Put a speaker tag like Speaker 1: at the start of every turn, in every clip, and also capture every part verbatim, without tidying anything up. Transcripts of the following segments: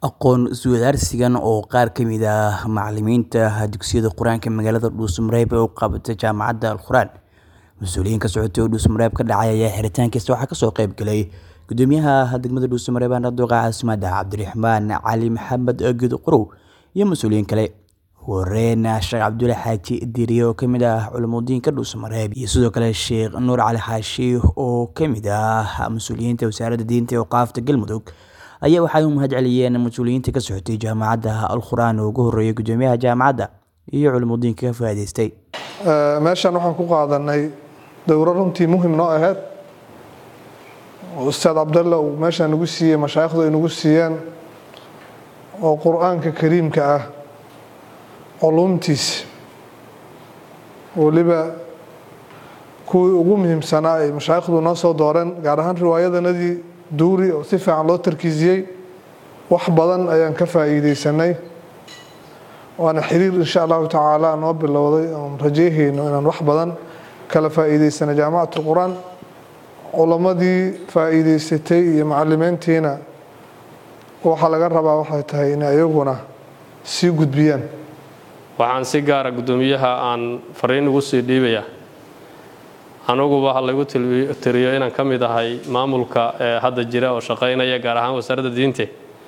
Speaker 1: aqoon isweydaarsigan oo qaar ka mid ah macallimiinta dugsiyada Quraanka magaalada Dhuusamareeb ee u qabatay jaamacadda Al-Quraan. Mas'uuliyiin ka socotay oo Dhuusamareeb ka dhacay ayaa xiritaankiisa waxaa ka soo qayb galay gudoomiyaha degmada Dhuusamareeb Anadooqa Caasimada Cabdiraxmaan Cali Maxamed Agid Qorow iyo mas'uuliyiin kale. Wareen Sheekh Cabdulle Xaaji Diiriye oo ka mid ah culumoodiinka Dhuusamareeb iyo sidoo kale Sheekh Nuur Cali Xaashi oo ka mid ah mas'uuliyiinta wasaaradda diinta iyo qaafta Galmudug ayaa waxay u mahadceliyeen mas'uuliyiinta ka socotay jaamacadda Al-Quraan oo ugu horeeyay gudoomiyaha jaamacadda iyo culumoodiinka ka faa'iideystay.
Speaker 2: meeshan waxaan ku qaadanay dowro runtii muhiim noo ahayd Ustaad Cabdulle uu meeshan nagu siiyay mashaayikhdu ay nagu siiyeen oo Qur'aanka Kariimka ah culumtiis waliba kuwii ugu muhiimsanaa ay mashaayikhdu noo soo dooreen gaar ahaan riwaayadanadii duuri oo si fiican loo tarkiisiyay wax badan ayaan ka faa'iideysanay waana xiriir insha Allah tacaala noo bilowday oo rajayhayno inaan wax badan kala faa'iideysano jaamacadda Quraan culamadii faa'iideysatay iyo macallimiintiina waxa laga rabaa waxay tahay in ayaguna si gudbiyaan.
Speaker 3: waxaan si gaar ah gudoomiyaha aan fariin ugu sii dhiibaya anagu waxa lagu tiriyo inaan ka mid ahay maamulka ee hadda jira oo shaqeynaya gaar ahaan wasaaradda diinta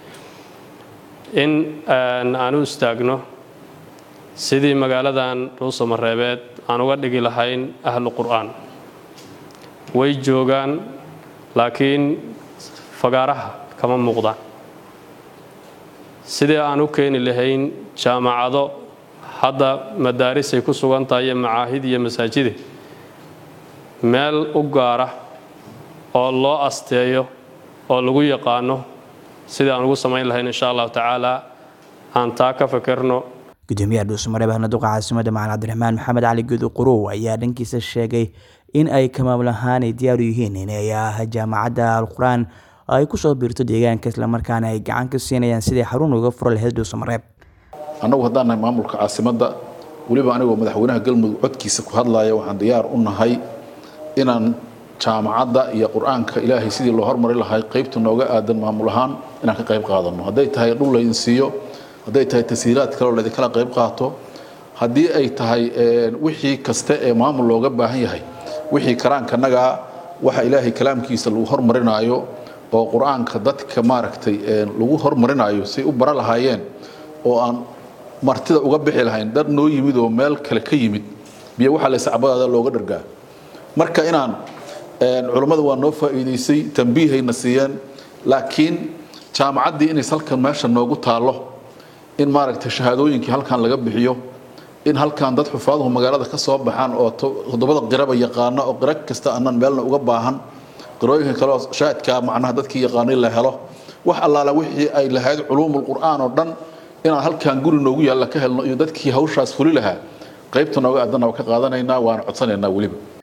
Speaker 3: in aan u istaagno sidii magaaladan Dhuusamareeb aan uga dhigi lahayn ahlu Qur'aan way joogaan laakiin fagaaraha kama muuqdaan sidii aan u keeni lahayn jaamacado hadda madaaris ay ku sugan tahay macaahid iyo masaajid meel u gaara oo loo asteeyo oo lagu yaqaano sida aan ugu sameyn lahayn insha Allah tacaala aan taa ka fakarno.
Speaker 1: gudoomiyaha Dhuusamareeb Anadooqa Caasimada Cabdiraxmaan Maxamed Cali Agid Qorow ayaa dhankiisa sheegay in ay ka maamul ahaan diyaar u yihiin in ay jaamacadda Al-Quraan ay ku soo biirto deegaanka isla markaana ay gacan ka siinayaan sidii xarun uga furo lahayd Dhuusamareeb.
Speaker 4: annagu haddaan nahay maamulka caasimada waliba anigoo madaxweynaha Galmudug codkiisa ku hadlaya waxaan diyaar u nahay inaan jaamacadda iyo Qur'aanka Ilaahay sidii loo hormari lahaa qaybta nooga aadan maamul ahaan inaan ka qayb qaadano haday tahay dhul la insiyo haday tahay tasiiraad kale oo la kala qayb qaato hadii ay tahay wixii kasta ee maamul looga baahan yahay wixii karaanka naga waxa Ilaahay kalaamkiisa lagu hormarinayo oo Qur'aanka dadka maaragtay lagu hormarinayo si u bara lahaayeen oo aan martida uga bixi lahayn dad noo yimid oo meel kale ka yimid biyo waxa la sacbada looga dhargaa marka inaan culimadu waa noo faa'iideysay tanbiihayna siiyeen laakiin jaamacaddii inay halkan meesha noogu taalo in maaragtay shahaadooyinkii halkan laga bixiyo in halkan dad xufaaduhu magaalada ka soo baxaan oo todobada qiraba yaqaan oo qirag kasta aanan meelna uga baahan qirooyinka kale oo shaadka macnaha dadkii yaqaanay la helo wax allaala wixii ay lahayd culuumul qur'aan oo dhan inaan halkan guri noogu yaala ka helno iyo dadkii hawshaas fuli lahaa qaybta nooga aadana ka qaadanaynaa waan codsanaynaa waliba